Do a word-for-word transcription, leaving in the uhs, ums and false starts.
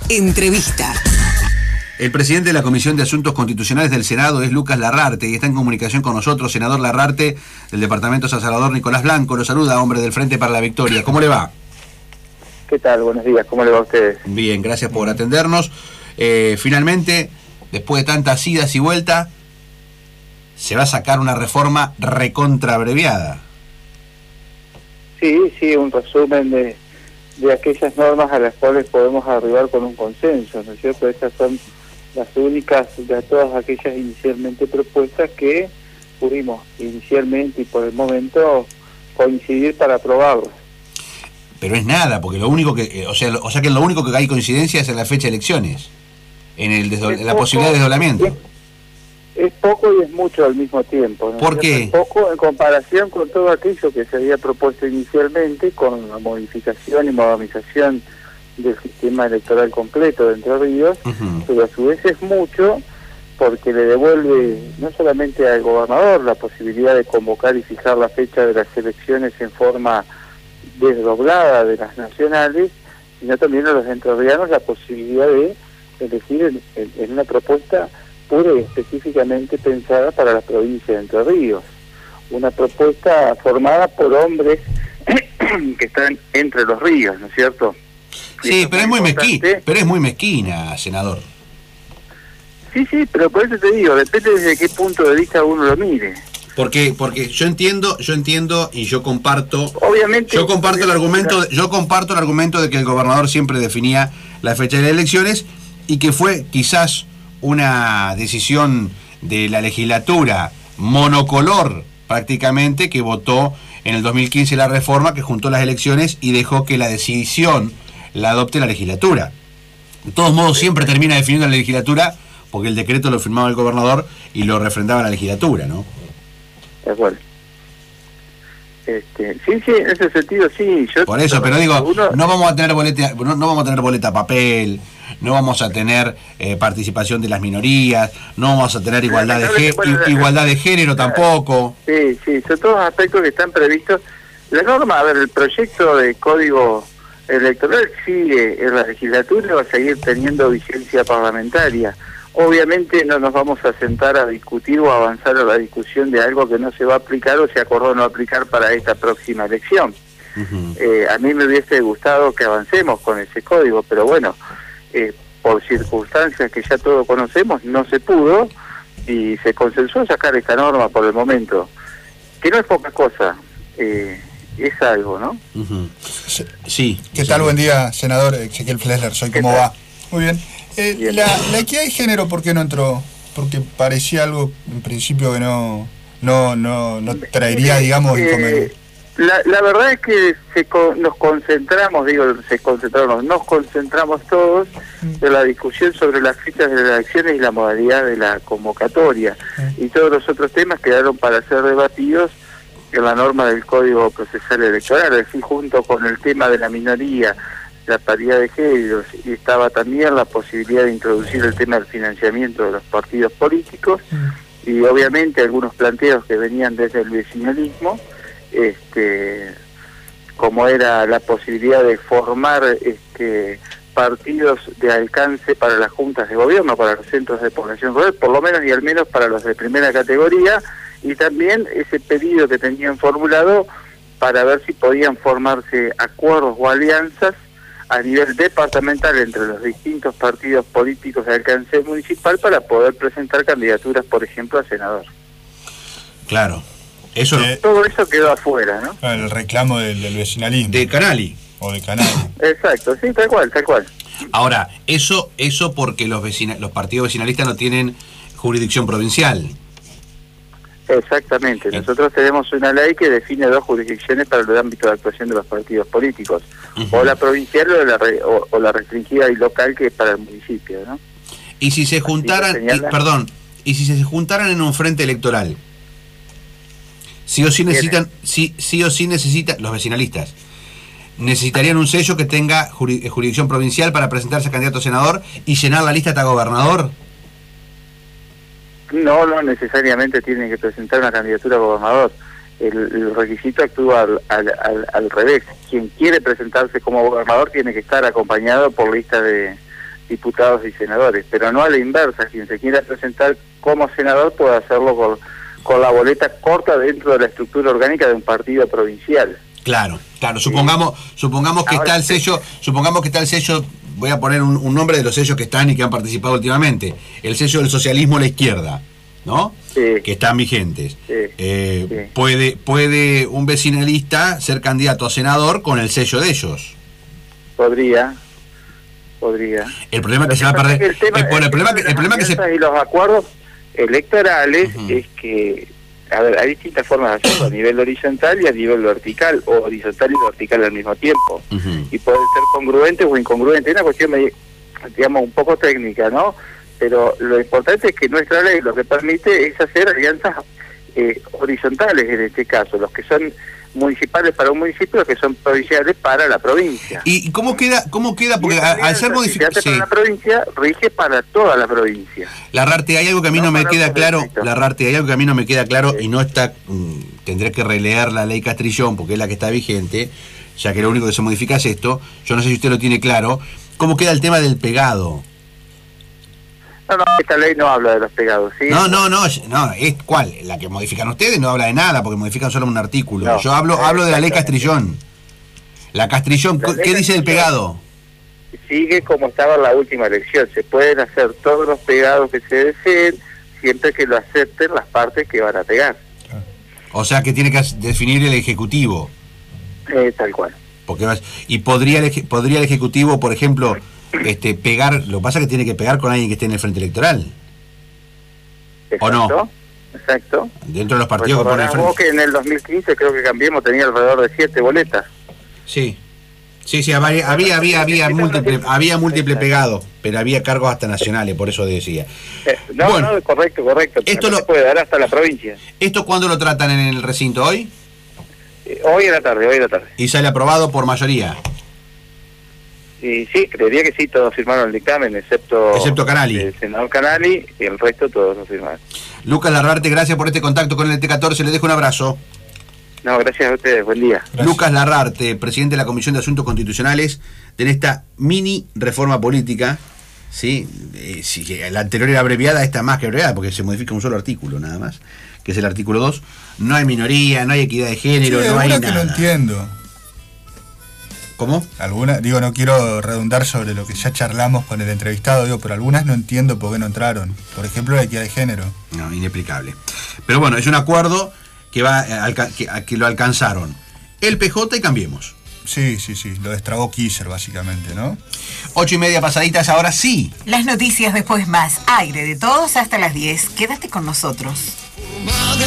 Entrevista. El presidente de la Comisión de Asuntos Constitucionales del Senado es Lucas Larrarte y está en comunicación con nosotros. Senador Larrarte, del Departamento San Salvador, Nicolás Blanco, lo saluda, hombre del Frente para la Victoria. ¿Cómo le va? ¿Qué tal? Buenos días, ¿cómo le va a ustedes? Bien, gracias por atendernos. Eh, finalmente, después de tantas idas y vueltas, se va a sacar una reforma recontra abreviada. Sí, sí, un resumen de, de aquellas normas a las cuales podemos arribar con un consenso, ¿no es cierto? Estas son las únicas de todas aquellas inicialmente propuestas que pudimos inicialmente y por el momento coincidir para aprobarlas. Pero es nada, porque lo único que, o sea, o sea que lo único que hay coincidencia es en la fecha de elecciones, en, el desdol, en la poco, posibilidad de desdoblamiento. Es, es poco y es mucho al mismo tiempo, ¿no? ¿Por qué? Es poco en comparación con todo aquello que se había propuesto inicialmente, con la modificación y modernización del sistema electoral completo de Entre Ríos, uh-huh. Pero a su vez es mucho porque le devuelve no solamente al gobernador la posibilidad de convocar y fijar la fecha de las elecciones en forma desdoblada de las nacionales, sino también a los entrerrianos la posibilidad de elegir en, en, en una propuesta pura y específicamente pensada para la provincia de Entre Ríos, una propuesta formada por hombres que están entre los ríos, ¿no es cierto? Sí, pero es muy mezquina, pero es muy mezquina, senador. Sí, sí, pero por eso te digo, depende desde qué punto de vista uno lo mire. Porque porque yo entiendo, yo entiendo y yo comparto, obviamente, yo comparto el argumento, de, yo comparto el argumento de que el gobernador siempre definía la fecha de las elecciones y que fue quizás una decisión de la legislatura monocolor prácticamente que votó en el dos mil quince la reforma que juntó las elecciones y dejó que la decisión la adopte la legislatura. De todos modos siempre termina definiendo la legislatura porque el decreto lo firmaba el gobernador y lo refrendaba la legislatura, ¿no? De acuerdo. Este, sí, sí, en ese sentido sí. Yo Por eso, pero digo, uno... no vamos a tener boleta, no, no vamos a tener boleta papel, no vamos a tener eh, participación de las minorías, no vamos a tener igualdad de ge bueno, igualdad de género tampoco. Sí, sí, son todos aspectos que están previstos. La norma, a ver, el proyecto de código electoral sigue en la legislatura y va a seguir teniendo vigencia parlamentaria. Obviamente no nos vamos a sentar a discutir o a avanzar a la discusión de algo que no se va a aplicar o se acordó no aplicar para esta próxima elección. Uh-huh. eh, a mí me hubiese gustado que avancemos con ese código, pero bueno, eh, por circunstancias que ya todos conocemos, no se pudo y se consensuó sacar esta norma por el momento, que no es poca cosa, eh, es algo, ¿no? Uh-huh. Sí. ¿Qué tal? Buen día, senador Ezequiel Flesler, soy ¿cómo va? Muy bien. Eh, la, la equidad de género, ¿por qué no entró? Porque parecía algo, en principio, que no no no, no traería, digamos, eh, inconveniente. La, la verdad es que se con, nos concentramos, digo, se concentramos, nos concentramos todos en la discusión sobre las fechas de las elecciones y la modalidad de la convocatoria. Sí. Y todos los otros temas quedaron para ser debatidos en la norma del Código Procesal Electoral, es decir, junto con el tema de la minoría, la paridad de géneros, y estaba también la posibilidad de introducir el tema del financiamiento de los partidos políticos, mm. y obviamente algunos planteos que venían desde el vecinalismo, este, como era la posibilidad de formar este, partidos de alcance para las juntas de gobierno, para los centros de población rural, por lo menos y al menos para los de primera categoría, y también ese pedido que tenían formulado para ver si podían formarse acuerdos o alianzas a nivel departamental entre los distintos partidos políticos de alcance municipal para poder presentar candidaturas, por ejemplo, a senador. Claro. Eso eh, Todo eso quedó afuera, ¿no? El reclamo del, del vecinalismo. De Canali. O de Canali. Exacto, sí, tal cual, tal cual. Ahora, eso eso porque los, vecina, los partidos vecinalistas no tienen jurisdicción provincial. Exactamente, nosotros tenemos una ley que define dos jurisdicciones para el ámbito de actuación de los partidos políticos, uh-huh. o la provincial o la, re, o, o la restringida y local, que es para el municipio, ¿no? Y si se juntaran, y, perdón, y si se juntaran en un frente electoral, sí o sí necesitan, sí, sí o sí necesitan, los vecinalistas, necesitarían un sello que tenga jurisdicción provincial para presentarse a candidato a senador y llenar la lista hasta gobernador. No, no necesariamente tienen que presentar una candidatura a gobernador. El, el requisito actúa al, al, al, al revés. Quien quiere presentarse como gobernador tiene que estar acompañado por lista de, diputados y senadores, pero no a la inversa. Quien se quiera presentar como senador puede hacerlo con, con la boleta corta dentro de la estructura orgánica de un partido provincial. Claro, claro, supongamos, supongamos que Ahora, está el sello, supongamos que está el sello, voy a poner un, un nombre de los sellos que están y que han participado últimamente, el sello del socialismo a la izquierda, ¿no? Sí. Que están vigentes. Sí. Eh, Sí. puede, puede un vecinalista ser candidato a senador con el sello de ellos. Podría, podría. El problema es que Lo se va a pasa es perder. que el tema, el, bueno, el problema que, el problema que se y los acuerdos electorales Ujú. es que, a ver, hay distintas formas de hacerlo, a nivel horizontal y a nivel vertical, o horizontal y vertical al mismo tiempo. Ujú. Y pueden ser congruentes o incongruentes. Es una cuestión, medio, digamos, un poco técnica, ¿no? Pero lo importante es que nuestra ley lo que permite es hacer alianzas eh, horizontales en este caso, los que son municipales para un municipio, los que son provinciales para la provincia. ¿Y cómo queda, cómo queda? Porque Y a- esa al ser alianza, si se modificado. hace para la provincia, rige para toda la provincia. La Rarte, hay algo que a mí no, No, me para queda un claro, distrito. la Rarte, hay algo que a mí no me queda claro Sí. y no está, mm, tendré que releer la ley Castrillón porque es la que está vigente, ya que lo único que se modifica es esto, yo no sé si usted lo tiene claro, ¿cómo queda el tema del pegado? No, no, esta ley no habla de los pegados, ¿sí? No, no, no, no, es ¿cuál? La que modifican ustedes no habla de nada porque modifican solo un artículo. No, yo hablo, hablo de la ley exactamente. Castrillón. La Castrillón, La ley ¿qué dice del Castrillón. pegado? Sigue como estaba en la última elección. Se pueden hacer todos los pegados que se deseen, siempre que lo acepten las partes que van a pegar. O sea que tiene que as- definir el Ejecutivo. Eh, tal cual. Porque vas- y podría el, eje- podría el Ejecutivo, por ejemplo, este pegar, lo que pasa es que tiene que pegar con alguien que esté en el frente electoral, ¿O no? Exacto, Exacto. dentro de los partidos que ponen el Recordarás vos frente. que en el dos mil quince creo que Cambiemos tenía alrededor de siete boletas. Sí. Sí, sí, había, había, había, había múltiple, había múltiple pegado, pero había cargos hasta nacionales, por eso decía. Eh, no, Bueno. no, correcto, correcto. Esto No lo- se puede dar hasta la provincia. ¿Esto cuándo lo tratan en el recinto? ¿Hoy? Eh, hoy en la tarde, hoy en la tarde. Y sale aprobado por mayoría, Y sí, creería que sí, todos firmaron el dictamen, excepto... Excepto Canali. El senador Canali, y el resto todos lo firmaron. Lucas Larrarte, gracias por este contacto con el T catorce, le dejo un abrazo. No, gracias a ustedes, buen día. Gracias. Lucas Larrarte, presidente de la Comisión de Asuntos Constitucionales, de esta mini reforma política, ¿sí? Eh, sí, que la anterior era abreviada, esta más que abreviada, porque se modifica un solo artículo nada más, que es el artículo dos. No hay minoría, no hay equidad de género, Sí, no hay algunas que nada. no entiendo. ¿Cómo? Algunas, digo, no quiero redundar sobre lo que ya charlamos con el entrevistado, digo, pero algunas no entiendo por qué no entraron. Por ejemplo, la equidad de género. No, inexplicable. Pero bueno, es un acuerdo que va a alca- que, a- que lo alcanzaron el P J y Cambiemos. Sí, sí, sí, lo destrabó Kisser, básicamente, ¿no? Ocho y media pasaditas, ahora sí. Las noticias después más. Aire de todos hasta las diez. Quédate con nosotros.